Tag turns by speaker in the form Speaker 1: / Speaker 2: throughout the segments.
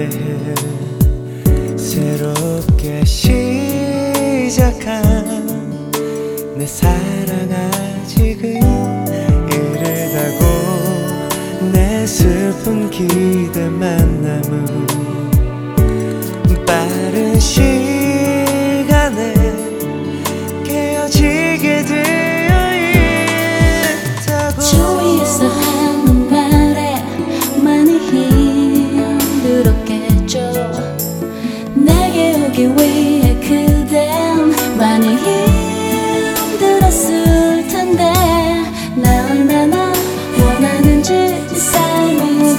Speaker 1: 대해 새롭게 시작한 내 사랑 아직은 이르다고 내 슬픈 기대만 남은 빠른 시간에 깨어지게 되어 있다고.
Speaker 2: 주위에서 하는 말에 많이 힘들었겠죠. 내게 오기 위해 그댄 많이 힘들었을 텐데 나 얼마나 원하는지 삶은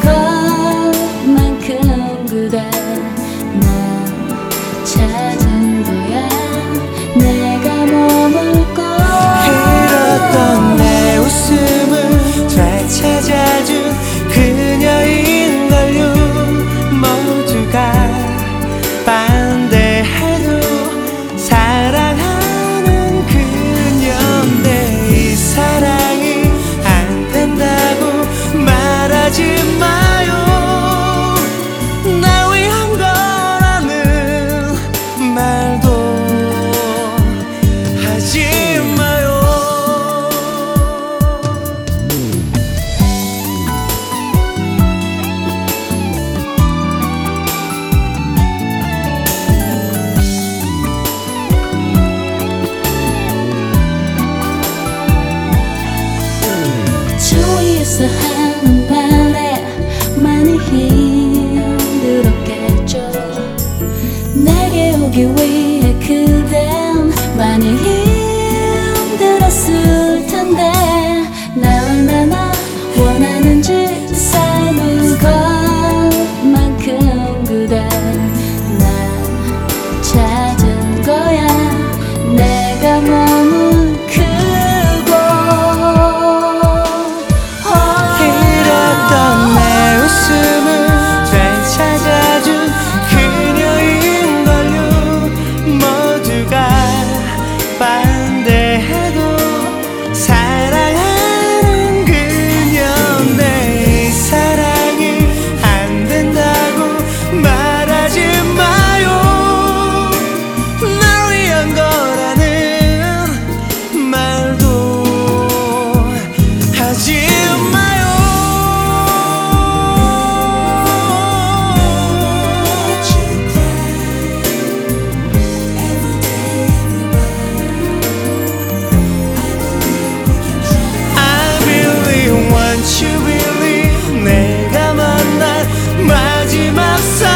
Speaker 2: 것만큼 그대 나 찾은 거야. 내가 머물 걸.
Speaker 1: 잃었던 내 웃음을 되찾아준 그녀인걸요. 모두가 반대해도 사랑하는 그녀인데 이 사랑이 안 된다고 말하지 마요. 날 위한 거라는 말도 하지 마요.
Speaker 2: 주위에서 하는 말에 많이 힘들었겠죠. 내게 오기 위해 그댄 많이 힘들었을 텐데 나 얼마나 원하는지 삶은 것만큼 그대 난 찾은 거야. 내가 머문 그곳.
Speaker 1: 잃었던 내 웃음을 되찾아준 그녀인걸요. 모두가 반대해도 사랑하는 그녀인데 이 사랑이 안 된다고 말하지 마요. 날 위한 거라는 말도 하지 마요. I really want you believe 내가 만난 마지막 사랑